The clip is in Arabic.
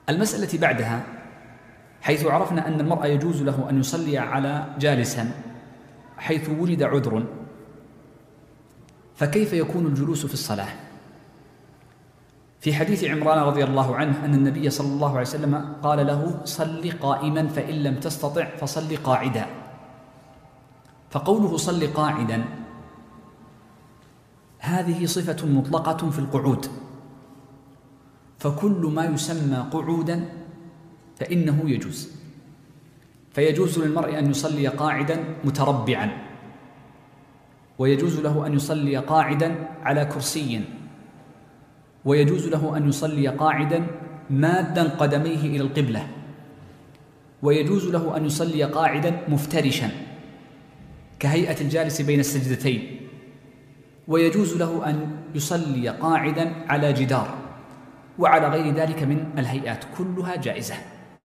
المسألة بعدها، حيث عرفنا أن المرء يجوز له أن يصلي على جالسا حيث وجد عذر، فكيف يكون الجلوس في الصلاة؟ في حديث عمران رضي الله عنه أن النبي صلى الله عليه وسلم قال له: صل قائما فإن لم تستطع فصل قاعدا. فقوله صل قاعدا هذه صفة مطلقة في القعود، فكل ما يسمى قعودا فإنه يجوز. فيجوز للمرء أن يصلي قاعدا متربعا، ويجوز له أن يصلي قاعدا على كرسي، ويجوز له أن يصلي قاعدا مادا قدميه إلى القبلة، ويجوز له أن يصلي قاعدا مفترشا كهيئة الجالس بين السجدتين، ويجوز له أن يصلي قاعدا على جدار، وعلى غير ذلك من الهيئات، كلها جائزة.